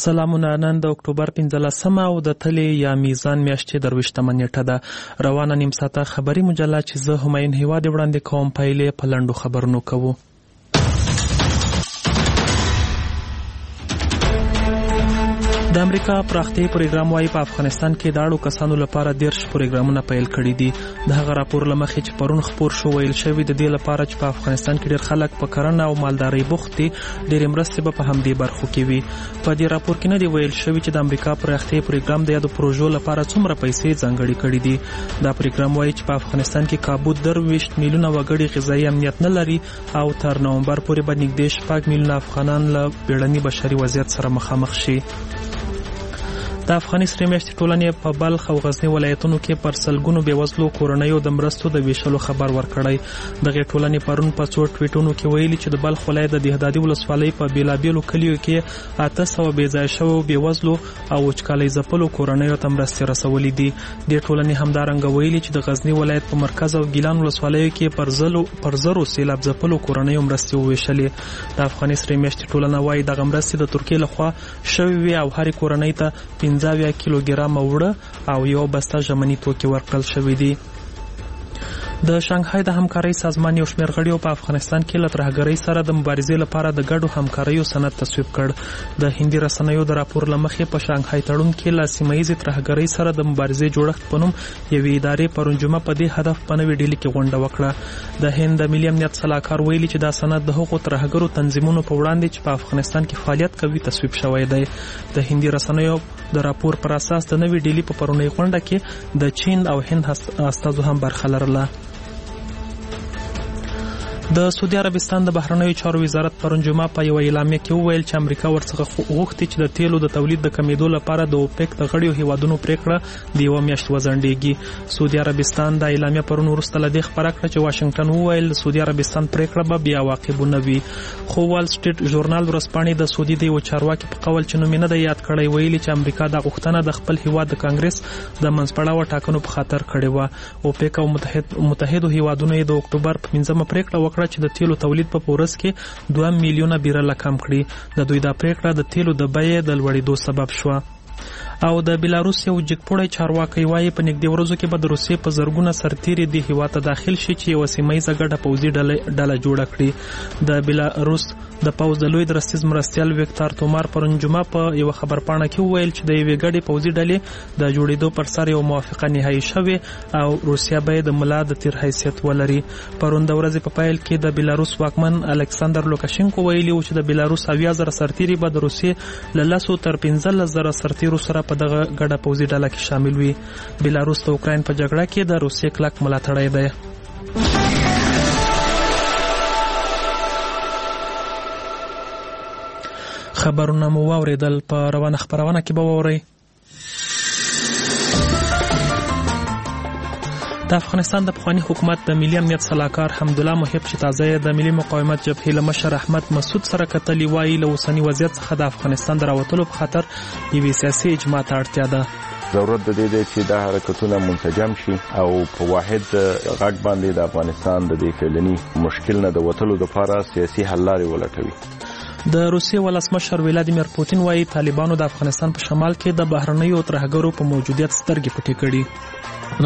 سلامونه. نن د اکتوبر 15 او د تلې یا میزان میاشتې 23 نیټه ده. روانه نیم ساعته خبري مجله چې زه همایون هیواد وړاندې کوم پایلې په لنډو خبرونو کوو. د امریکا پراختیایي پروګرام وايي په افغانستان کې د اړو کسانو لپاره 10 پروګرامونه پیل کړي دي. د هغه راپور له مخې چې پرون خپور شو ویل شوی د دې لپاره چې په افغانستان کې ډېر خلک په کرنه او مالدارۍ بوخت دي، ډېرې مرستې به په همدې برخو کې وي. په دې راپور کې نه دی ویل شوی چې د امریکا پراختیایي پروګرام د یادو پروژو لپاره څومره پیسې ځانګړې کړي دي. دا پروګرام وايي چې په افغانستان کې کابو 23 میلیونه وګړي غذایي امنیت نه لري او تر نومبر پورې به نږدې 6 میلیونه افغانان له بیړني بشري وضعیت سره مخامخ شي. د افغاني سرې میاشتې ټولنې په بلخ او غزني ولایتونو کې پر سلګونو بېوزلو کورنیو د مرستو د ویشلو خبر ورکړی. دغې ټولنې پرون په څو ټویټونو کې ویلي چې د بلخ ولایت د دهدادي ولسوالۍ په بېلابېلو کلیو کې 800 بېځایه شویو بېوزلو او وچکالۍ ځپلو کورنیو ته مرستې رسولې دي. دې ټولنې همدارنګه ویلي چې د غزني ولایت په مرکز او ګیلان ولسوالیو کې پر زرو سیلاب ځپلو کورنیو مرستې وویشلې. د افغاني سرې میاشتې ټولنه وایي دغه مرستې د ترکیې لخوا شوې وي او هرې کورنۍ ته 15 کیلوګرام وړه او یو بسته ژمني توکي ورکړل شوي دي. د شانګهای د همکارۍ سازمان یو شمېر غړیو په افغانستان کې له ترهګرۍ سره د مبارزې لپاره د ګډو همکاریو سند تصویب کړ. د هندي رسنیو د راپور له مخې په شانګهای تړون کې له سیمهییزې ترهګرۍ سره د مبارزې جوړښت په نوم یوې ادارې پرون جمعه په دې هدف په نوې ډیلي کې غونډه وکړه. د هند د ملي امنیت سلاکار ویلي چې دا سند د هغو ترهګرو تنظیمونو په وړاندې چې په افغانستان کې فعالیت کوي تصویب شوی دی. د هندي رسنیو د راپور پر اساس د نوې ډیلي په پرونۍ غونډه کې د چین او هند استازو هم برخه لرله. د سعودي عربستان د بهرنیو چارو وزارت پرون جمعه په یو اعلامیه کې وویل چې امریکا ورڅخه غوښتي چې د تیلو د تولید د کمیدو لپاره د اوپک د غړیو هیوادونو پریکړه د یوه میاشت وځنډېږي. سعودي عربستان د اعلامیه پرون وروسته له دې خپره کړه چې واشنګټن وویل د سعودي عربستان پریکړه به بې عواقبو نه وي. خو وال سټریټ ژورنال ورځپاڼې د سعودي د یو چارواکي په قول چې نوم یې نه دی یاد کړی ویلي چې امریکا دا غوښتنه د خپل هیواد د کانګرس د منځپړاوه ټاکنو په خاطر کړې وه. اوپک او متحدو هیوادونو یې د اکتوبر په 5 پریکړه وکړه چې د تیلو تولید په ورځ کې 2 میلیونه بیرله کم کړي. د دوی دا پریکړه د تیلو د بیې د لوړېدو سبب شوه. او د بیلاروس یو جګپوړی چارواکي وایي په نږدې ورځو کې به د روسیې په زرګونه سرتیري د هیواد ته داخل شي چې یوه سیمهییزه ګډه پوځي ډله جوړه کړي. د بیلاروس د پوځ د لوی درستیز مرستیال ویکتار تومار پرون جمعه په یوه خبرپاڼه کې وویل چې د یوې ګډې پوځي ډلې د جوړېدو پر سر یو موافقه نهایي شوې او روسیه به د ملا د تیر حیثیت ولري. پرون د ورځې په پیل کې د بیلاروس واکمن الکساندر لوکاشینکو ویلي و چې د بیلاروس 70,000 سرتیري به د روسیې له 10 تر 15,000 سرتیرو سره په دغه ګډه پوځي ډله کې شامل وي. بیلاروس د اوکراین په جګړه کې د روسیې کلک ملاتړی دی. خبرونه مو واوریدل. په روانه خبرونه کې به واورئ د افغانستان د پخواني حکومت د ملي امنیت سلاکار حمدالله محب چې تازه د ملي مقاومت جبهې له مشر احمد مسعود سره کتلي وایي له اوسني وضعیت څخه د افغانستان د راوتلو په خاطر یوې سیاسي اجماع ته اړتیا ده. ضرورت د دې دی چې دا حرکتونه منسجم شي او په واحد غږ باندې د افغانستان د دې فعلني مشکل نه د وتلو لپاره سیاسي حل لارې ولټوي. د روسیې ولسمشر ولادیمیر پوتین وایي طالبانو د افغانستان په شمال کې د بهرنیو ترهګرو په موجودیت سترګې پټې کړي. په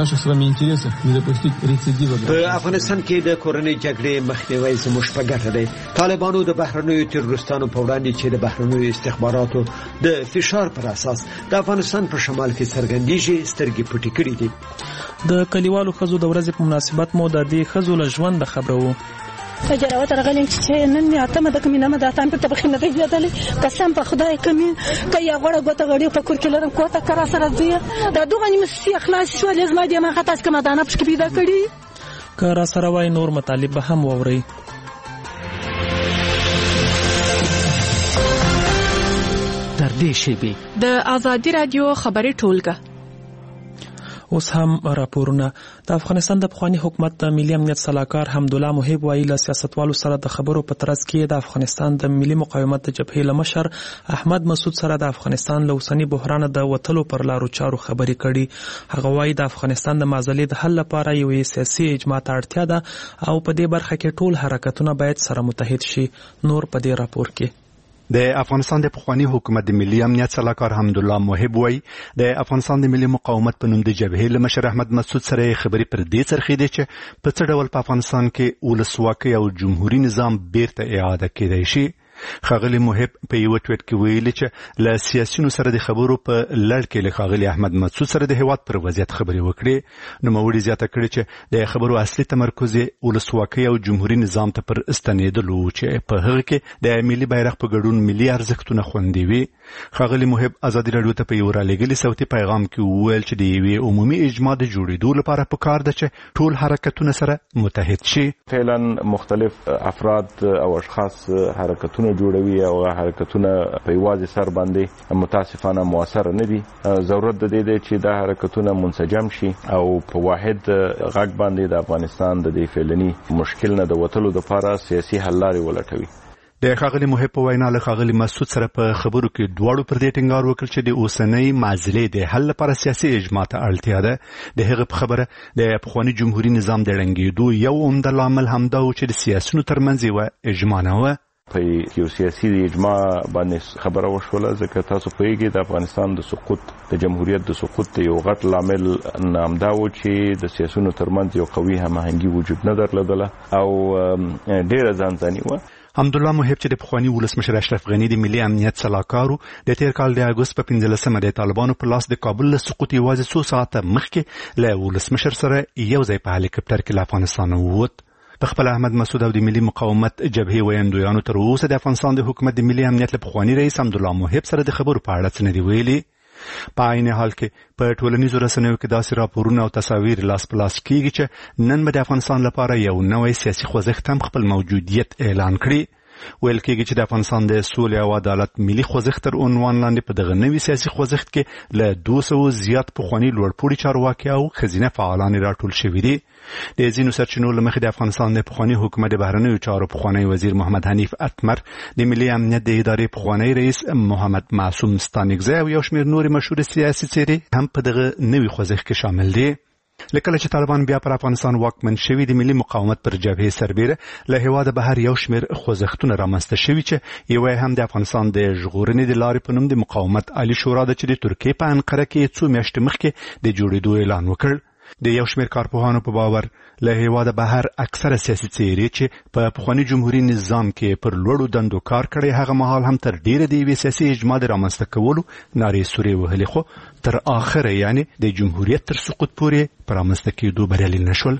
افغانستان کې د کورنۍ جګړې مخنیوی زموږ په ګټه دی. طالبانو د بهرنیو تروریستانو په وړاندې چې د بهرنیو استخباراتو د فشار پر اساس د افغانستان په شمال کې څرګندېږي سترګې پټې کړي دي. د کلیوالو ښځو د ورځې په مناسبت مو د دې ښځو له ژونده خبره وو. فجروات رغلين چې نن می اتمه د کمینه مده تام په تبخین نه دیدلې قسم په خدای کمی کیا غړه غوته غړي په کور کې لرم کوته کرا سره دی دا دوه نیمه سی اخلاص شو لازم دې ما خاطر کما دانه پښ کې پیدا کړی کرا سره وای نور مطالب به هم ووري. در دې شی د آزادی رادیو خبري ټولګه. اوس هم راپورونه. د افغانستان د پخواني حکومت د ملي امنیت سلاکار حمدالله محب وایي له سیاستوالو سره د خبرو په ترڅ کې د افغانستان د ملي مقاومت د جبهې له مشر احمد مسعود سره د افغانستان له اوسني بحران د وتلو پر لارو چارو خبرې کړي. هغه وایي د افغانستان د معضلې د حل لپاره یوې سیاسي اجماع ته اړتیا ده او په دې برخه کې ټول حرکتونه باید سره متحد شي. نور په دې راپور کې د افغانستان د پخوانی حکومت د ملي امنیت سلاکار حمدالله محب وایي د افغانستان د ملي مقاومت په نوم د جبهې له مشر احمد مسعود سره خبرې پر دې څرخېدې چې په څه ډول په افغانستان کې ولسواکي او جمهوریت نظام بیرته اعاده کېدای شي. ښاغلي محب په یو ټویټ کې ویلي چې له سیاسيونو سره د خبرو په لړ کې له ښاغلي احمد مسعود سره د هیواد پر وضعیت خبرې وکړې. نوموړي زیاته کړې چې د خبرو اصلي تمرکز ولسواکي او جمهوریت نظام ته پر استنېدلو چې په هغه کې د ملي بیرغ په ګډون ملي ارزښتونه خوندي وي. ښاغلي محب ازادي راډیو ته په یو رالېږلي صوتي پیغام کې وویل چې د یوې عمومي اجماع د جوړېدو لپاره پکار ده چې ټول حرکتونه سره متحد شي. فعلا مختلف افراد او اشخاص حرکتونه جوړوي او حرکتونه په یوازې سر باندې متاسفانه موثر نه دي. ضرورت د دې دی چې دا حرکتونه منسجم شي او په واحد غږ باندې د افغانستان د دې فعلني مشکل نه د وتلو لپاره سیاسي حل لارې ولټوي. د ښاغلي محب په وینا له ښاغلي مسعود سره په خبرو کې دواړو پر دې ټینګار وکړ چې د اوسنۍ معضلې د حل لپاره سیاسي اجماع ته اړتیا ده. د هغه په خبره د پخواني جمهوریت نظام د ړنګېدو یو عمده لامل همدا و چې د سیاسيونو ترمنځ یوه اجماع نه وه. په یو سیاسي اجماع باندې خبره وشوله ځکه تاسو پوهیږئ د افغانستان د سقوط د جمهوریت د سقوط یو غټ لامل همدا و چې د سیاسيونو ترمنځ یو قوي هماهنګي وجود نه درلودله او ډېره ځانځاني وه. حمدالله محب چې د پخوانی ولسمشر اشرف غنی د ملي امنیت سلاکارو د تیر کال د اګوست په 15مه د طالبانو په لاس د کابل له سقوط یوازې څو ساعته مخکې له ولسمشر سره یو ځای په هلیکاپټر کې له افغانستان ووت. په خپل احمد مسعود او د ملي مقاومت جبهې ویاندویانو تر اوسه د افغانستان د حکومت د ملي امنیت له پخوانی رئیس حمدالله محب سره د خبرو په اړه څه نه دي ویلي. په عین حال کې په ټولنیزو رسنیو کې داسې راپورونه او تصاویر لاس په لاس کېږي چې نن به د افغانستان لپاره یو نوی سیاسي خوځښت هم خپل موجودیت اعلان کړي. ویل کېږي چې د افغانستان د سولې او عدالت ملي خوځښت تر عنوان لاندې په دغه نوي سیاسي خوځښت کې له 200 زیات پخواني لوړپوړي چارواکي او ښځینه فعالان راټول شوي دي. د ځینو سرچینو له مخې د افغانستان د پخواني حکومت د بهرنیو چارو پخوانی وزیر محمد حنیف اتمر، د ملي امنیت د ادارې پخوانی رئیس محمد معصوم ستانکزی او یو شمېر نورې مشهور سیاسي څېرې هم په دغه نوي خوځښت کې شامل دي. لکه چې طالبان بیا پر افغانستان واکمن شوي د ملي مقاومت پر جبهې سربېره له هېواده بهر یو شمېر خوځښتونه رامنځته شوي چې یو هم د افغانستان د ژغورنې د لارې په نوم د مقاومت عالي شورا ده چې د ترکیې په انقره کې څو میاشتې مخکې د جوړېدو اعلان وکړ. د یو شمېر کارپوهانو په باور له هېواده بهر اکثره سیاسي څېرې چې په پخواني جمهوري نظام کې پر لوړو دندو کار کړی هغه مهال هم تر ډېره د یوې سیاسي اجماع د رامنځته کولو نارې سورې وهلې، خو تر آخره یعنې د جمهوریت تر سقوط پورې په رامنځته کېدو بریالي نه شول.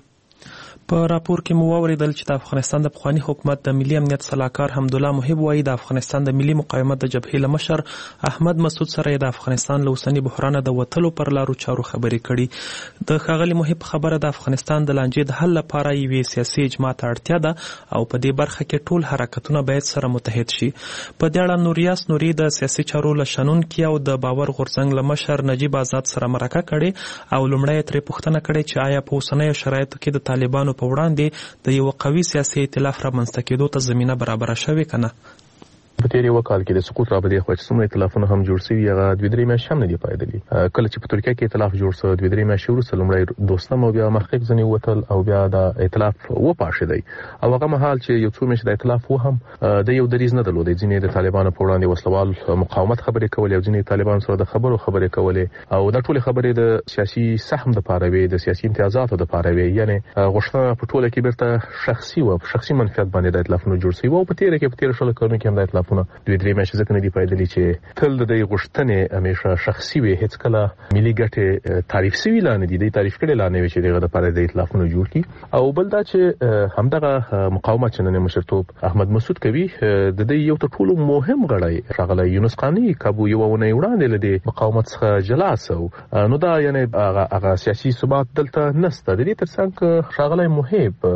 په راپور کې مو واوریدل چې د افغانستان د پخوانی حکومت د ملي امنیت سلاکار حمدالله محب وایي د افغانستان د ملي مقاومت د جبهې له مشر احمد مسعود سره د افغانستان له اوسني بحران د وتلو پر لارو چارو خبرې کړي. د ښاغلي محب خبره د افغانستان د لانجې د حل لپاره یوې سیاسي اجماع ته اړتیا ده او په دې برخه کې ټول حرکتونه باید سره متحد شي. په دې اړه نوریاس نوري د سیاسي چارو له شنونکي او د باور غورځنګ له مشر نجیب آزاد سره مرکه کړې او لومړی ترې پوښتنه کړې چې آیا په اوسنیو شرایطو کې د طالبانو په وړاندې د یو قوي سیاسي ائتلاف رامنځته کېدو ته زمینه برابره شوې که نه؟ په تیر یو کال کې د سقوط رابطې خو چې څومره ائتلافونه هم جوړ شوي هغه 2-3 میاشتې هم نه دي پایدلي. کله چې په ترکیه کې ائتلاف جوړ شو 2-3 میاشتې وروسته لومړی دوستم او بیا محقق ځنې وتل او بیا د ائتلاف وپاشېدی او هغه مهال چې یو څو میاشتې د ائتلاف و هم د یو دریځ نه درلود. ځینې د طالبانو په وړاندې وسلوال مقاومت خبرې کولې او ځینې طالبان سره د خبرو خبرې کولې او دا ټول خبرې د سیاسي سهم د پاره وي، د سیاسي امتیازاتو د پاره وي، یعنی غوښتنه په ټوله کې بیرته شخصي و، شخصي منفعت باندې د ائتلافونو جوړ شوي او په تیر کې په تیر شل کلونو کې هم د ائتلافونو 2-3 چې ځکه نه دی پایدلی چې تل د دې غوښتنې همیشه شخصي وي، هیڅ کله ملي ګټې تعریف شوي لا نه دي، د تعریف کړي لا نه وي چې دغه لپاره د ائتلافونو جوړ کړي. او بل دا چې همدغه مقاومت چې نن مشرتوب احمد مسعود کوي د دې یو تر ټولو مهم غړی ښاغلی یونس قانی کابو یو ونه وړاندې لدی مقاومت څخه جلا سو نو دا یعنی هغه سیاسي ثبات دلته نسته. د دې ترڅنګ ښاغلی محب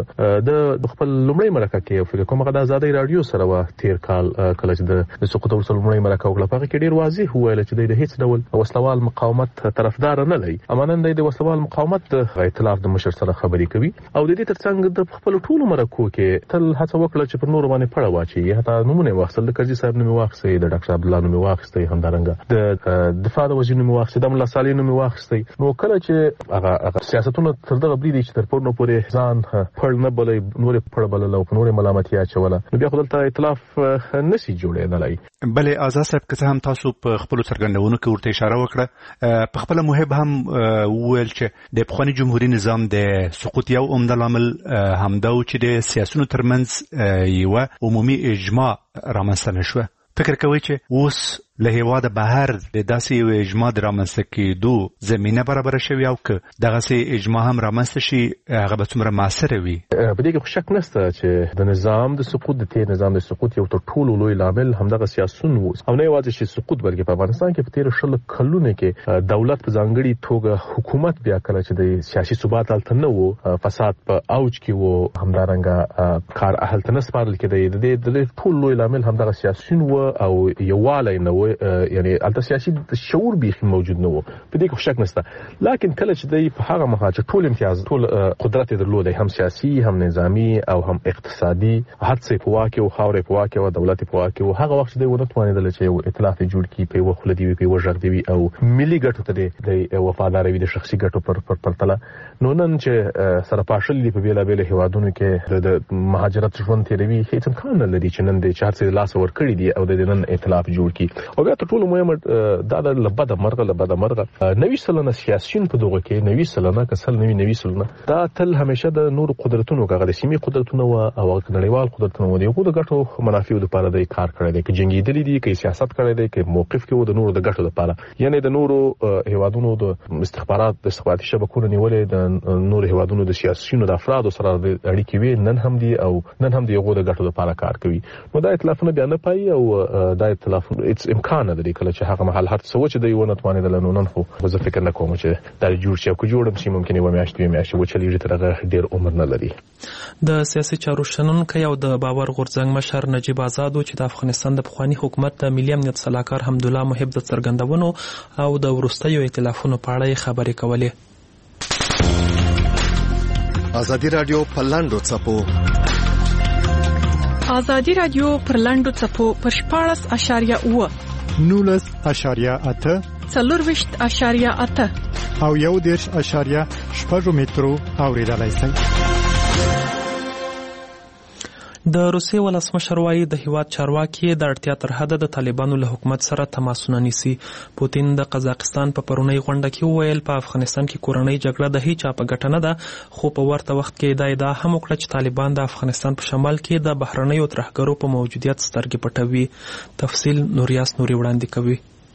د خپل لومړی مرکه کې فکر کوم د آزادۍ رادیو سره و تیر کال کله چې د سقوط وروسته لومړی مرکه وکړه په هغه کې ډېر واضح وویل چې د هیڅ ډول وسلوال مقاومت طرفدار نه لري. اما نن د وسلوال مقاومت د ائتلاف د مشر سره خبرې کوي او د دې ترڅنګ د خپل ټولو مرکو کې تل هڅه وکړه چې پر نور باندې پړه واچي. حتی نمونه واخیستل، د کرزي صاحب نوم واخیستی، د ډاکټر عبدالله نوم واخیستی، همدارنګه د دفاع د وزیر نوم واخیستی، د ملا صالح نوم واخیستی. نو کله چې هغه سیاستونه تر دغه بریدي چې تر پورنه پورې ځان پړ نه بلې نور پړ بلل او نور ملامتي اچوله نو بیا خپل ائتلاف نشي نشي جوړېدلای. بلې آزاد صاحب که څه هم تاسو په خپلو څرګندونو کې ورته اشاره وکړه، په خپله محب هم وویل چې د پخواني جمهوري نظام د سقوط یو عمده لامل همدا و چې د سیاسیونو ترمنځ یوه عمومي اجماع رامنځته نه شوه. فکر کوئ چې اوس له هېواده بهر د داسې یو اجماع د رامنځته کېدو زمینه برابره شوې او که دغسې اجماع هم رامنځته شي هغه به څومره مؤثره وي؟ په دې کې خو شک نشته چې د نظام د سقوط د تېر نظام د سقوط یو تر ټولو لوی لامل همدغه سیاسون و، او نه یوازې چې سقوط بلکې په افغانستان کې په تېرو 20 کلونو کې دولت په ځانګړي توګه حکومت بیا کله چې د سیاسي ثبات هلته نه و، فساد په اوج کې و، همدارنګه کار هلته نه سپارل کېدی، د ټول لوی لامل همدغه سیاسون و او یووالی نه و، یعنی البته سیاسي شعور بیخي موجود نه و. په دې کې شک نشته. لکن کله چې دوی په هغه مهال چې ټول امتیاز ټول قدرت درلودي، هم سیاسي هم نظامی او هم اقتصادي، هر څه په واکه او خاورې په واکه او دولت په واکه او هغه وخت دوی ونه توانیدل چې یو ائتلاف جوړ کړي په یو خلدي وي، په یو ژغ دی او ملي ګټو ته د وفادار وي د شخصي ګټو پر پرتله. نو نن چې سره پاشل دی په بیل بیل هیوادونو کې د مهاجرت ژوند تیروي، هیڅ امکان نه لري چې نن د چار څه لاس ور کړی دی او د نن ائتلاف جوړ کړي. او بیا ټول مهمه دا د لبد مرغه 90 سلنه سیاسيون په دغه کې 90 سلنه کسل 90 سلنه دا تل همیشه د نور قدرتونو کغه د سیمې قدرتونو او نړیوال قدرتونو دی خو د ګټو منافع لپاره د کار کړی دی، کې جنگي دي کې سیاست کړی دی، کې موقف کې و د نور د ګټو لپاره، یعنی د نورو هیوادونو د استخباراتي شبکو نیولې د نور هیوادونو د سیاسيونو د افرادو سره د اړیکې وي نن هم دی او نن هم دی یو د ګټو لپاره کار کوي. نو دا ائتلافونه بیا نه پای او دا ائتلاف امکان نه لري کله چې هغه محل هر څه چې دی ونه توانیدل. نو نن خو زه فکر نه کوم چې دا جوړ شي، کو جوړم شي ممکن یو میاشت و چلیږي تر هغه ډیر عمر نه لري. د سیاسي چارو شنونکي او د باور غورځنګ مشر نجیب آزاد چې د افغانستان د پخوانی حکومت د ملي امنیت صلاحکار حمدالله محب د څرګندونو او د وروستیو ائتلافونو په اړه خبرې کولې. ازادي رادیو په لاندو چپو ازادي رادیو پر لاندو چپو پر 14.8 19.8 40.8 او 1.6 مترو اوریدلای شئ. د روسیې ولسمشر وايي د هیواد چارواکي د اړتیا تر حده د طالبانو له حکومت سره تماسونه نیسي. پوتین د قزاقستان په پرونی غونډه کې وویل په افغانستان کې کورنۍ جګړه د هیچا په ګټه نه ده، خو په ورته وخت کې دا ادعا هم وکړه چې طالبان د افغانستان په شمال کې د بهرنیو ترهګرو په موجودیت سترګې پټوي. تفصیل نوریاس نوري وړاندې کوي.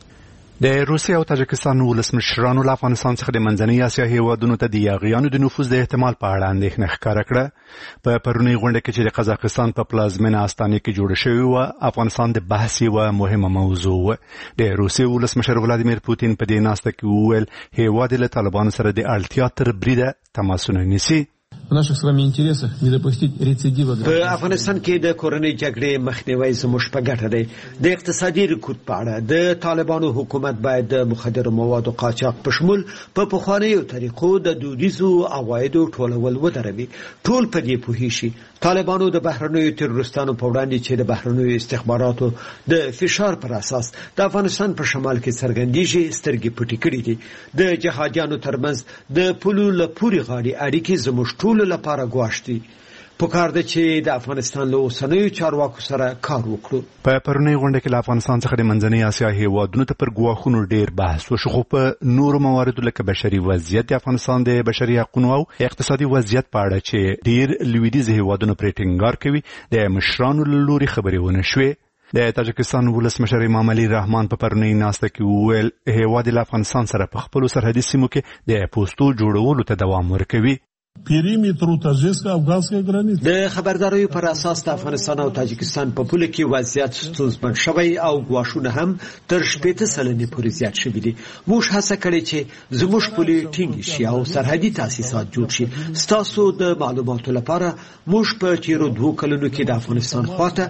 د روسیې او تاجکستان ولسمشرانو له افغانستان څخه د منځنۍ اسیا هیوادونو ته د یاغیانو د نفوذ د احتمال په اړه اندېښنه ښکاره کړه. په پرونی غونډه کې چې د قزاقستان په پلازمینه استانه کې جوړه شوې وه، افغانستان د بحث یوه مهمه موضوع وه. د روسیې ولسمشر ولادیمیر پوتین په دې ناسته کې وویل هیواد له طالبانو سره د اړتیا تر بریده تماسونه نیسي. В наших с вами интересах не допустить рецидива. په افغانستان کې د کورنۍ جګړې مخنیوي زموږ په ګټه دی. د اقتصادي رکود په اړه د طالبانو حکومت باید د مخدرو موادو قاچاق په شمول په پخوانیو طریقو د دودیزو عوایدو ټولول ودروي. ټول په دې پوهیږي شي طالبانو د بهرنیو تروریستانو په وړاندې چې د بهرنیو استخباراتو د فشار پر اساس د افغانستان په شمال کې څرګندېږي سترګې پټې کړې دي. د جهادیانو ترمنځ د پولو لپوري غاړي اړیکې زموږ ټول لپاره ګواښ دي. پکار ده چې د افغانستان له اوسنیو چارواکو سره کار وکړو. په پرونی غونډه کې له افغانستان څخه د منځنۍ اسیا هیوادونو ته پر ګواښونو ډیر بحث وشو، خو په نورو مواردو لکه بشري وضعیت د افغانستان د بشري حقوقو او اقتصادي وضعیت په اړه چې ډیر لویدیځ هیوادونو پرې ټینګار کوي د مشرانو له لوري خبرې ونه شوې. د تاجکستان ولسمشر امام علي رحمان په پرونی ناسته کې وویل هیواد له افغانستان سره په خپلو سرحدي سیمو کې د پوستو جوړولو ته دوام ورکوي. периметру таджикско-афганской границы. د خبرداريو پر اساس د افغانستان او تاجکستان په پوله کې وضعیت ستونزمن شوی او ګواښونه هم تر 80 سلنې پورې زیات شوي دي. موږ هڅه کړې چې زموږ پولې ټینګ شي او سرحدي تاسیسات جوړ شي. ستاسو د معلوماتو لپاره موږ په تیرو 2 کلونو کې د افغانستان خواته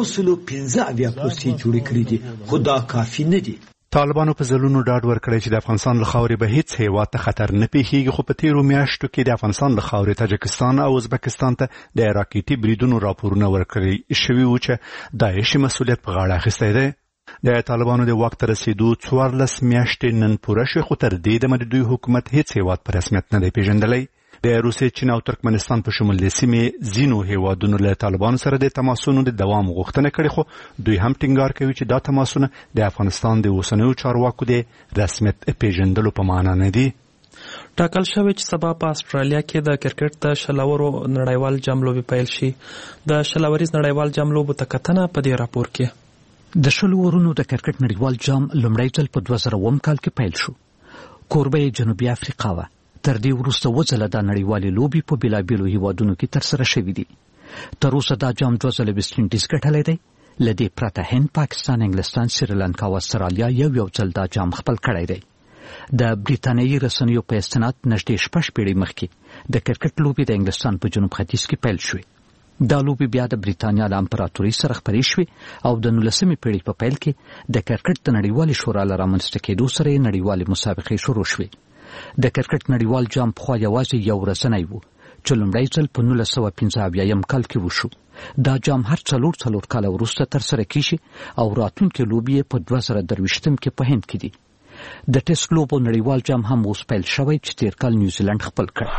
115 پوستې جوړې کړې دي، خو دا کافي نه دي. طالبانو په ځلونو ډاډ ورکړی چې د افغانستان له خاورې به هیڅ هیواد ته خطر نه پیښیږي، خو په تیرو میاشتو کې د افغانستان له خاورې تاجکستان او ازبکستان ته د راکېټي بریدونو راپورونه ورکړل شوي وو چې داعش مسؤلیت په غاړه اخیستی دی. د طالبانو د واک ته رسیدو 14 میاشتې نن پوره شوې، خو تر دې دمه د دوی حکومت هیڅ هیواد په رسمیت نه دی پیژندلی. د روسیې، چین او ترکمنستان په شمول د سیمې ځینو هیوادونو له طالبانو سره د تماسونو د دوام غوښتنه کړې، خو دوی هم ټینګار کوي چې دا تماسونه د افغانستان د اوسنیو چارواکو د رسمیت پیژندلو په معنا نه دي. ټاکل شوی چې سبا په استرالیا کې د کرکټ د شلورو نړیوال جام لوبې پیل شي. د شلوریز نړیوال جام لوبو ته کتنه په دې راپور کې. د شلو ورونو د کرکټ نړیوال جام لومړی ځل په 2000 کال کې پیل شو. کوربه جنوبي افریقا وه. تر دې وروسته وځله د نړیوالې لوبې په بېلابېلو هیوادونو کې ترسره شوي دي. تر اوسه دا جام 2 ځله ویسټ انډیز ګټلی دی. له دې پرته هند، پاکستان، انګلستان، سریلانکا او استرالیا یو ځل دا جام خپل کړی دی. د بریتانیایي رسنیو په استناد نږدې 6 پیړۍ مخکې د کرکټ لوبې د انګلستان په جنوب ختیځ کې پیل شوې. دا لوبې بیا د بریتانیا له امپراتورۍ سره خپرې شوې او د 19مې پیړۍ په پیل کې د کرکټ د نړیوالې شورا له رامنځته کېدو سره یې نړیوالې مسابقې شروع شوې. د کرکټ نړیوال جام پخوا یوازې یو ورځنی و چې لومړی ځل په 1975 کال کې وشو. دا جام هر څلور کاله وروسته ترسره کیږي او راتلونکې لوبې یې په 2023 کې په هند کې دي. د ټیسټ لوبو نړیوال جام هم اوس پیل شوی چې تیر کال نیوزیلند خپل کړ.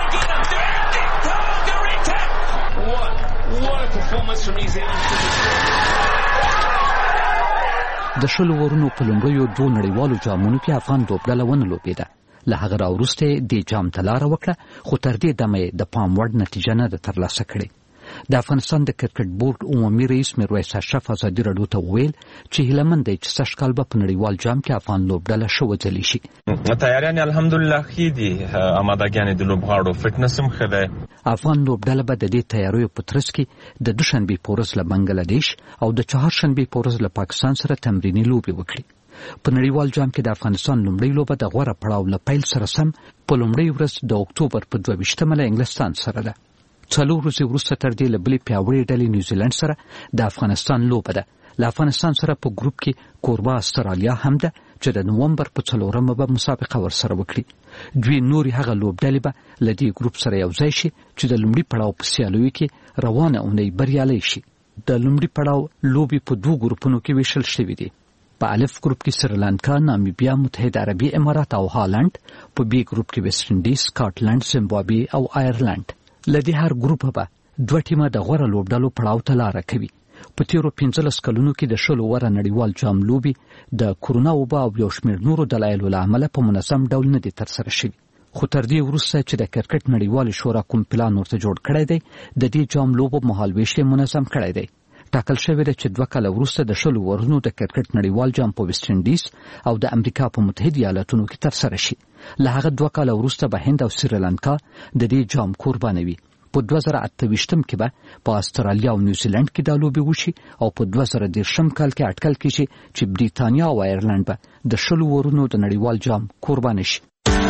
د شلو ورونو په لومړیو 2 نړیوالو جامونو کې افغان لوبډله ونه لوبېده. له هغه راوروسته دې جام ته لاره وکړه، خو تر دې دمه د پام وړ نتیجه نه ده ترلاسه کړې. د افغانستان د کرکټ بورډ عمومي رئیس میرویس اشرف ازادي راډیو ته وویل چې هیلهمند دی چې سږ کال به په نړیوال جام کې افغان لوبډله ښه وځلې شي. تیاریان الحمدلله ښې دي، آمادګیانې د لوبغاړو فټنس هم ښه دی. افغان لوبډله به د دې تیاریو په ترڅ کې د دوشنبې په ورځ له بنګلادیش او د چهارشنبې په ورځ له پاکستان سره تمریني لوبې وکړي. په نړیوال جام کې د افغانستان لومړی لوبه د غوره پړاو له پیل سره سم په لومړۍ ورځ د اکتوبر په 22 له انګلستان سره ده. 4 ورځې وروسته تر دې له بلې پیاوړې ډلې نیوزیلند سره د افغانستان لوبه ده. له افغانستان سره په ګروپ کې کوربه استرالیا هم ده چې د نومبر په 4 به مسابقه ورسره وکړي. دوی نورې هغه لوبډلې به له دې ګروپ سره یو ځای شي چې د لومړي پړاو په سیالیو کې روانه اونۍ بریالۍ شي. د لومړي پړاو لوبې په 2 ګروپونو کې ویشل شوي دي. په الف ګروپ کې سریلانکا، نامیبیا، متحده عربي امارات او هالند. په بی ګروپ کې ویسټ انډیز، سکاټلند، زیمبابوې او آیرلند. له دې هر ګروپ به 2 ټیمه د غوره لوبډلو پړاو ته لاره کوي. په تیرو 15 کلونو کې د شلو وره نړیوال جام لوبې د کورونا وبا او یو شمېر نورو دلایلو له امله په منظم ډول نه دي ترسره شوي. خو تر دې وروسته چې د کرکټ نړیوالې شورا کوم پلان ورته جوړ کړی دی، د دې جام لوبو مهالویش یې منظم کړی دی. ټاکل شوی دی چې 2 کاله وروسته د شلو ورونو د کرکټ نړیوال جام په ویسټ انډیز او د امریکا په متحده ایالاتونو کې ترسره شي. له هغه 2 کاله وروسته به هند او سریلانکا د دې جام قرباني وي. په 2028 کې به په استرالیا او نیوزیلند کې دا لوبې وشي او په 2030 کال کې اټکل کیږي چې بریتانیا او آیرلند به د شلو ورونو د نړیوال جام قرباني شي.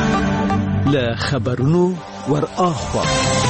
له خبرونو ور اخوا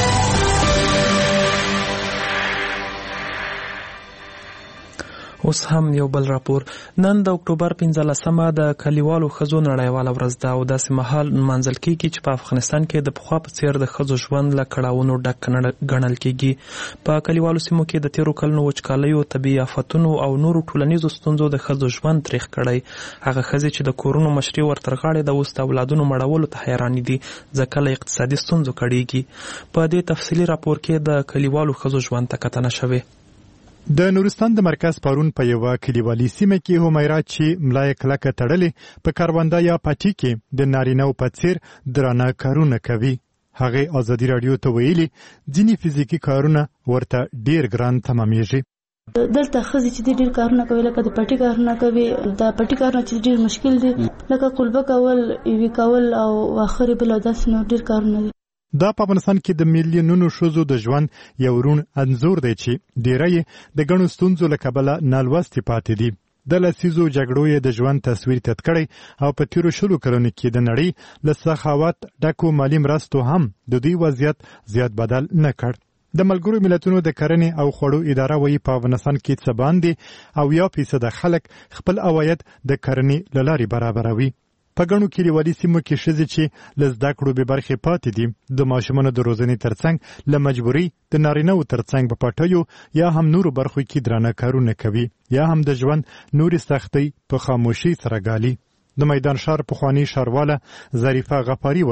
اوس هم یو بل راپور. نن د اکتوبر 15مه د کلیوالو ښځو نړیواله ورځ ده او داسې مهال نمانځل کیږي چې په افغانستان کې د پخوا په څیر د ښځو ژوند له کړاوونو ډک ګڼل کیږي. په کلیوالو سیمو کې د تیرو کلونو وچکالیو، طبیعي آفتونو او نورو ټولنیزو ستونزو د ښځو ژوند تریخ کړی. هغه ښځې چې د کورونو مشري ورتر غاړې د اوس د اولادونو مړولو ته حیرانې دي ځکه له اقتصادي ستونزو کړېږي. په دې تفصیلي راپور کې د کلیوالو ښځو ژوند ته کتنه شوې. د نورستان د مرکز پرون په یو کلیوالي سیمه کې همیرا چې ملای کلکه تړلې په کارواندا یا پټي کې د نارینه‌و په څیر درانه کارونه کوي. هغه ازادي راډیو ته ویلي ځینې فزیکي کارونه ورته ډیر ګران تمامېږي. دلته ښځې چې ډیر کارونه کوي، لکه د پټي کارونه کوي. د پټي کارونه چې ډیر مشکل دي، لکه قلبه کول، ایوي کول او اخري بل داسې نور ډیر کارونه دي. دا په افغانستان کې د میلیونونو ښځو د ژوند یو روڼ انځور دی چې ډیری د ګڼو ستونزو له کبله نالوستې پاتې دي. د لسیزو جګړو یې د ژوند تصویر تت کړی او په تیرو 20 کلونو کې د نړۍ له سخاوت ډکو مالي مرستو هم د دوی وضعیت زیات بدل نه کړ. د ملګرو ملتونو د کرنې او خوړو اداره وایي په افغانستان کې څه باندې 80% خلک خپل عواید د کرنې له لارې برابروي. په ګڼو کلیوالي سیمو کې ښځې چې له زده کړو بې برخې پاتې دي د ماشومانو د روزنې ترڅنګ له مجبوري د نارینه‌و ترڅنګ په پټیو یا هم نورو برخو کې درانه کارونه کوي یا هم د ژوند نورې سختۍ په خاموشي سره ګالي. د میدان ښار پخواني ښارواله ظریفه غفاري وایي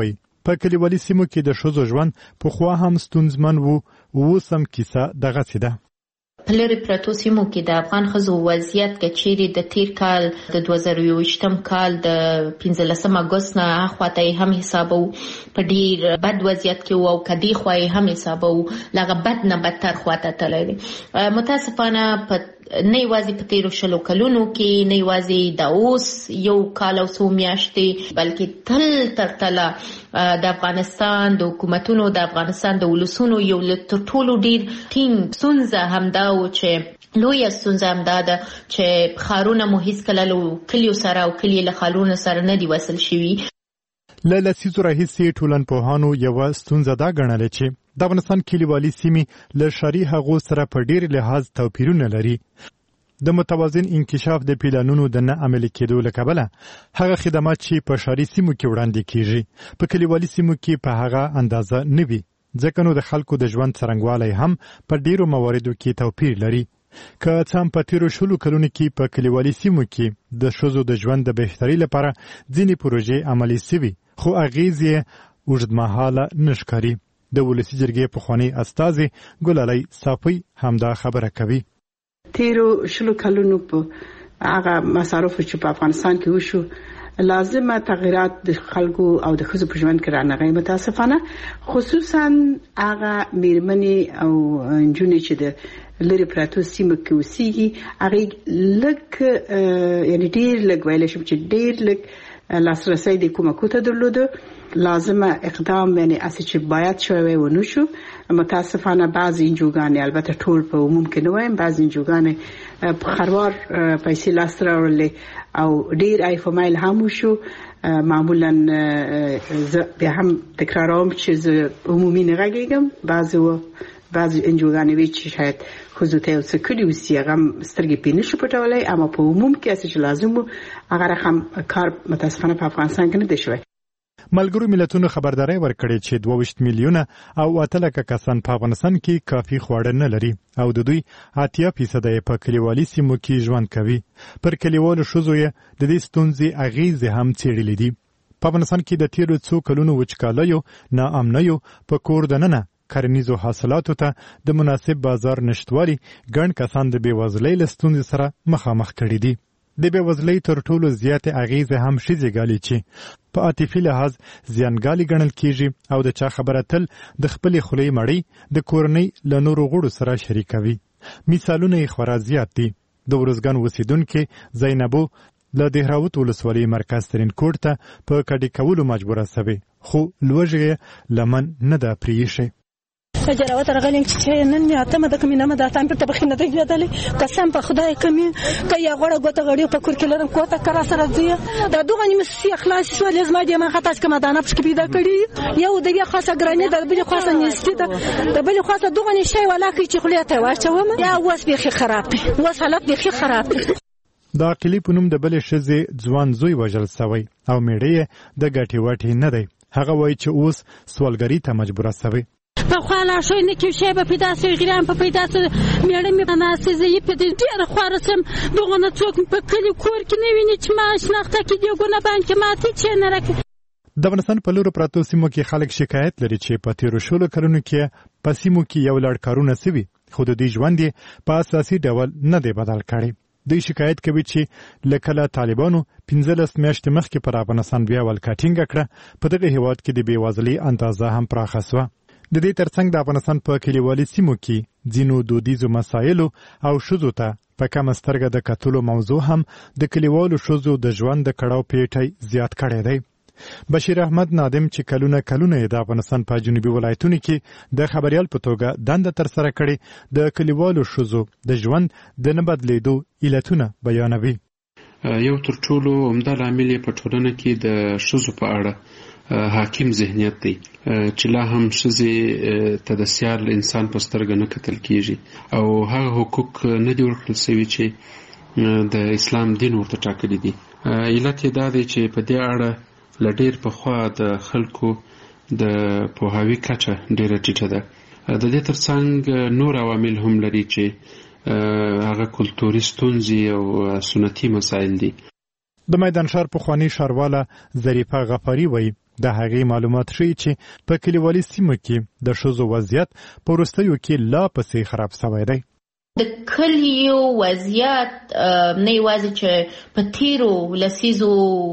په کلیوالي سیمو کې د ښځو ژوند پخوا هم ستونزمن و، اوس هم کیسه دغسې ده. په لرې پرتو سیمو کې د افغان ښځو وضعیت که چیرې د تیر کال د 2021 کال د 15 اګوست نه هاخواته یې هم حسابو په ډیر بد وضعیت کې و او که دې خوا یې هم حسابو لغه بد نه بدتر خواته تللی دی. متاسفانه په نه یوازې په تیرو 20 کلونو کې نه یوازې د اوس 1 کال او 2 میاشتې بلکې تل تر تله د افغانستان د حکومتونو د افغانستان د ولسونو یو له تر ټولو ډیر ټینګ ستونزه همدا و چې لویه ستونزه همدا ده چې ښارونه مو هیڅکله له کلیو سره او کلي له ښارونو سره نه دي وصل شوي. له لسیزو راهیسې ټولنپوهانو یوه ستونزه دا ګڼلې چې د افغانستان کلیوالي سیمې له ښاري هغو سره په ډیر لحاظ توپیرونه لري. د متوازن انکشاف د پلانونو د نه عملي کېدو له کبله هغه خدمات چې په ښاري سیمو کې وړاندې کیږي په کلیوالي سیمو کې په هغه اندازه نه وي، ځکه نو د خلکو د ژوند څرنګوالی هم په ډیرو مواردو کې توپیر لري. که څه هم په تیرو 20 کلونو کې په کلیوالي سیمو کې د ښځو د ژوند د بهترۍ لپاره ځینې پروژې عملي سوي، خو اغیز یې اوږدمهاله نه ښکاري. د ولسي جرګې پخوانی استازي ګلالۍ صافی همدا خبره کوي. تیرو 20 کلونو په هغه مصارفو چې په افغانستان کې وشو لازمه تغیرات د خلکو او د ښځو په ژوند کې رانغی. متاسفانه خصوصا هغه میرمنې او نجونې چې د لرې پرتو سیمو کې اوسېږي هغې لږ یعنی ډېر لږ ویلی شم چې ډېر لږ لاسرسی د کومکو ته درلوده. لازمه اقدام یعنی اسی چې باید شوی ونه شو. متاسفانه بعضی انجوګانې البته ټول په عموم کې نه وایم بعضی انجوګانې په خروار پیسې لاسته راوړلې او ډیر ایفمایل هم وشو. معمولا بیا هم تکراروم چې عمومي نه غږیږم بعضی انجوګانې وی چې شاید خو ته اوس کلی وسی هغه سترګې پینې شو پټولای اما په عموم کې اسی چې لازم هغه رقم کار متاسفانه په افغانستان کې نه دی شوی. ملګرو ملتونو خبرداري ورکړې چې 22 میلیونه او 8 لکه کسان په افغانستان کې کافي خواړه نه لري او د دوی 80% په کلیوالي سیمو کې ژوند کوي. پر کلیوالو ښځو یې د دې ستونزې اغیزې هم څېړلې دي. په افغانستان کې د تیرو 2 کلونو وچکالیو ناامنیو په کور دننه کرنیزو حاصلاتو ته د مناسب بازار نشټوالي ګڼ کسان د بېوزلۍ له ستونزې سره مخامخ کړي دي. د بېوزلۍ تر ټولو زیاتې اغیزې هم ښځې ګالي چې په عاطفي لحاظ زیانګالي ګڼل کیږي او د چا خبره تل د خپلې خولۍ مړۍ د کورنۍ له نورو غړو سره شریکوي. مثالونه یې خورا زیات دي. د ورزګان اوسیدونکې زینبو له دهراوت ولسوالۍ مرکز ترینکوټ ته په کډې کولو مجبوره سوې، خو لوږه یې لمن نه ده پرېښې. جراوت راغلم چې نن مې اتمه د کمینه مده تام په تبخینه دی یادلې قسم په خدای کمی کیا غوړه غوته غړي په کور کې لرم کوته کرا سره دی دا دوه نیمه سی اخلاص شو لازم دې ما خطاس کما دانه پښ کې پیدا کړی یو د بیا خاصه ګرانې د بل خاصه نستی د بل خاصه دوه نی شی ولا کی چې خلیته واچوم یا وس به خراب وس حالت به خراب. د عقلی په نوم د بلې ښځې ځوان زوی وژل سوی او میړه د ګټې وټې نه دی. هغه وایي چې اوس سوالګری ته مجبوره سوی. په خاله شوی نه کې شی به پیدا سي غیران په پیدا سي میړه مې ناسې زی په ډیر خورسم دغه نه څوک په کلی کور کې نه ویني چې ما شناخته کې دیګونه باندې ماتي چې نه راک. د افغانستان په لورو پراتو سیمو کې خلک شکایت لري چې په تیرو 20 کلونو کې په سیمو کې یو لړ کارونه سوي خو د دې ژوند په اساسي ډول نه دی بدل کړی. دوی شکایت کوي چې لکه طالبانو 15 میاشتې مخکې پر افغانستان بیا ولکټینګ کړه په دغه هیواد کې د بیوزلۍ اندازه هم پراخه شوه. د دې ترڅنګ د افغانستان په کلیوالي سیمو کې ځینو دودیزو مسایلو او ښځو ته په کمه سترګه د کتلو موضوع هم د کلیوالو ښځو د ژوند د کړاو پیټی زیات کړی دی. بشیر احمد نادم چې کلونه د افغانستان په جنوبي ولایتونو کې د خبريال په توګه دنده ترسره کړې د کلیوالو ښځو د ژوند د نه بدلیدو علتونه بیانوي. یو تر ټولو عمده لامل په ټولنه کې د ښځو په اړه حاکم ذهنیت دی چې لا هم ښځې ته د سیال انسان په سترګه نه کتل کیږي او هغه حقوق نه دي ورکړل شوي چې د اسلام دین ورته ټاکلي دي. علت یې دا دی چې په دې اړه له ډېر پخوا د خلکو د پوهاوي کچه ډېره ټیټه ده. د دې ترڅنګ نور عوامل هم لري چې هغه کلتوري ستونزې او سنتي مسایل دي. د میدان ښار پخوانی ښارواله ظریفه غفاری وایي د هغې معلومات ښیي چې په کلیوالي سیمو کې د ښځو وضعیت په وروستیو کې لا پسې خراب شوی دی. د کلیو وضعیت نه یوازې چې په تیرو لسیزو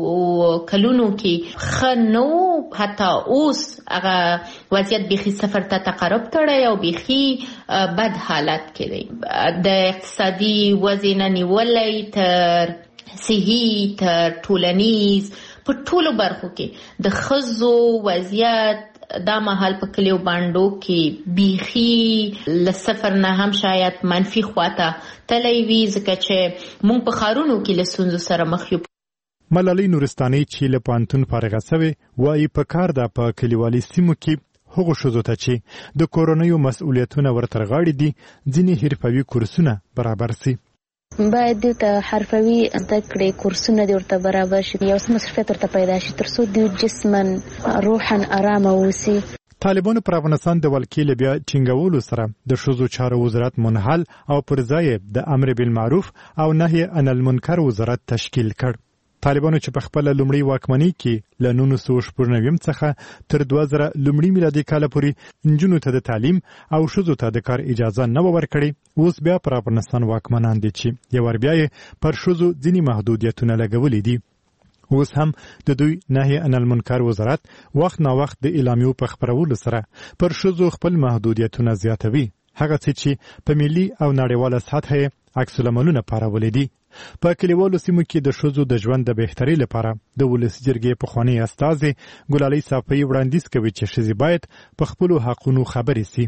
کلونو کې ښه نه و، حتی اوس هغه وضعیت بیخي صفر ته تقرب کړی او بیخي بد حالت کې دی. د اقتصادي وضع نه نیولی تر صحي تر ټولنیز په ټولو برخو کې د ښځو وضعیت دا مهال په کلیو باندو کې بیخي له صفر نه هم شاید منفي خواته تللی وي، ځکه چې موږ په ښارونو کې له ستونزو سره مخ یو. ملالۍ نورستاني چې له پوهنتون فارغه سوې وایي پکار ده په کلیوالي سیمو کې هغو ښځو ته چې د کورنیو مسؤلیتونه ورترغاړي دي ځینې حرفوي کورسونه برابر سي. باید دوی ته حرفوي زده کړې کورسونه دې ورته برابر شي، یو څه مصرفیت ورته پیدا شي تر څو دوی جسما روحا ارامه اوسي. طالبانو پر افغانستان د ولکې له بیا ټینګولو سره د ښځو چارو وزارت منحل او پر ځای د امر بالمعروف او نهي عن المنکر وزارت تشکیل کړ. طالبانو چې په خپل لومړی واکمنۍ کې له 1999 څخه تر 2000 لومړي میلادي کال پورې نجونو ته د تعلیم او ښځو ته د کار اجازه نه ورکړي، اوس بیا پر افغانستان واکمنان دي چې یو ور بیا پر ښځو ځینې محدودیتونه لګولي دي. اوس هم د دوی نهي عن المنکر وزارت وخت نا وخت د اعلامیو په خپرولو سره پر ښځو خپل محدودیتونه زیاتوي، هغه څه چې په ملي او نړیواله سطحه عکس العملونه پارولي دي. په کلیوالو سیمو کې د ښځو د ژوند د بهترۍ لپاره د ولس جرګې پخوانۍ استازې ګلالۍ صافۍ وړاندیز کوي چې ښځې باید په خپلو حقونو خبرې سي.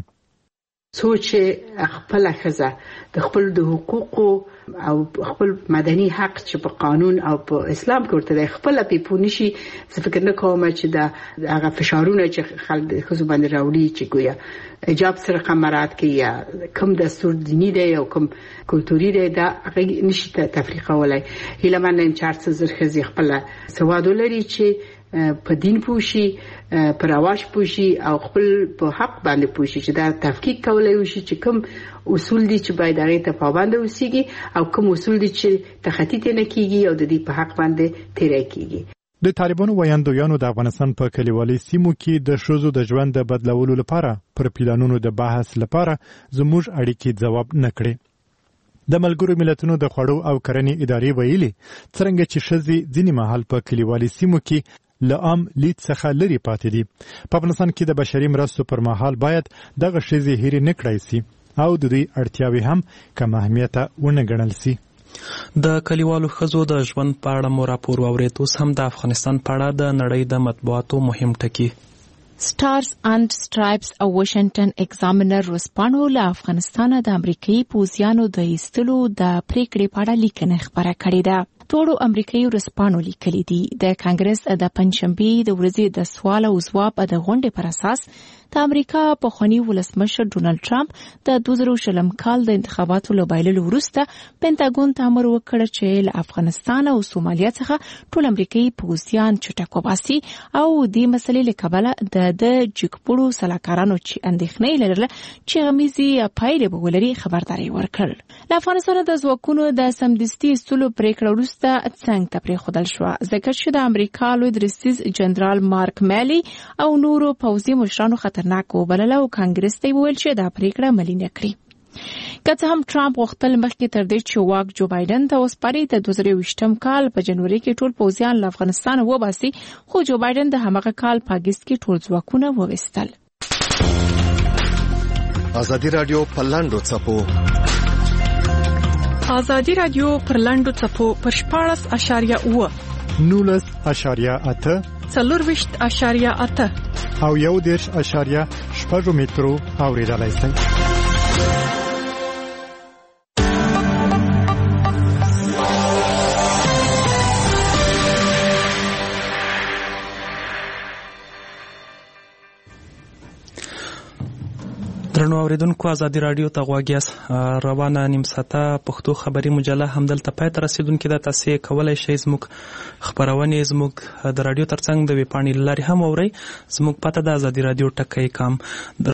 څو چې خپل ښځه د خپل د حقوقو او خپل مدني حق چې په قانون او په اسلام کې ورته دی خپل پیپونی شي، زه فکر نه کوم چې د هغه فشارونه چې خلک ښځو باندې راوړي چې ګویا حجاب سره قمرات کې یا کوم دستور دینی دی او کوم کلتوري دی دا هغه نشي تفریقولای. هیله من یم چې هر څه زر ښځې خپل سواد ولري چې په دین پوشي، پر رواج پوشي او خپل په حق باندې پوشي چې دا تفکیک کولای وشي چې کوم اصول دي چې باید هغه ته پابند اوسيږي او کوم اصول دي چې تخطیط نه کیږي او د دې په حق باندې تیری کیږي. د طالبانو ویاندویانو د افغانستان په کلیوالي سیمو کې د ښځو د ژوند د بدلولو لپاره پر پلانونو د بحث لپاره زموږ اړیکې ځواب نه کړي. د ملګرو ملتونو د خوړو او کرنې ادارې ویلي څرنګه چې ښځې ځینې مهال په کلیوالي سیمو کې له عام لید څخه لرې پاتې دي، په افغانستان کې د بشري مرستو پر مهال باید دغه ښځې هېرې نه کړای سي او د دوی اړتیاوې هم کم اهمیته ونه ګڼل سي. د کلیوالو ښځو د ژوند په اړه مو راپور واورېد. اوس هم د افغانستان په اړه د نړۍ د مطبوعاتو مهم ټکي. سټارز اند سټرایپس او واشنگټن ایگزامینر ورځپاڼو له افغانستانه د امریکایي پوځیانو د ایستلو د پریکړې په اړه لیکنه خپره کړې ده. ټولو امریکایي ورځپاڼو لیکلي دي د کانګرس د پنځشنبې د ورځې د سوال او ځواب د غونډې پر اساس د امریکا پخوانی ولسمشر ډونالد ټرمپ د 2020 کال د انتخاباتو له بایللو وروسته پینټاګون ته امر وکړ چې له افغانستان او سومالیا څخه ټول امریکایي پوځیان چټک وباسي او د مسلې له کبله د جګپړو سلاکارانو چې اندېښنې لرله چې غمیزي پایلې به ولري خبرداري ورکړ. له افغانستان د ځواکونو د سمدستي استلو پریکړه وروسته څنګه ته پرېښودل شوه، ځکه چې د امریکا لوی درستیز جنرال مارک میلی او نورو پوځي مشرانو خطرناک وبلله او کانګرس ته وویل چې دا پریکړه عملي نه کړي. که څه هم ټرمپ غوښتل مخکې تر دې چې واک جو بایدن ته وسپاري د 2020 کال په جنوري کې ټول پوځیان له افغانستان وباسي، خو جو بایدن د همغه کال په اګست کې ټول ځواکونه وویستل. ازادي رادیو په لاندو څپو ازادي رادیو پر لاندو څپو پر 14.9 19.8 4.8 او 1.6 مترو اوریدلای شئ. درنو اوریدونکو ازادي رادیو ته غوږ یاست. روانه نیم ساعته پښتو خبري مجله همدلته پای ته رسیدونکې ده. تاسې کولی شئ زموږ خپرونې زموږ د رادیو ترڅنګ د ویبپاڼې له لارې هم اورئ. زموږ پته د ازادي رادیو ټکی کام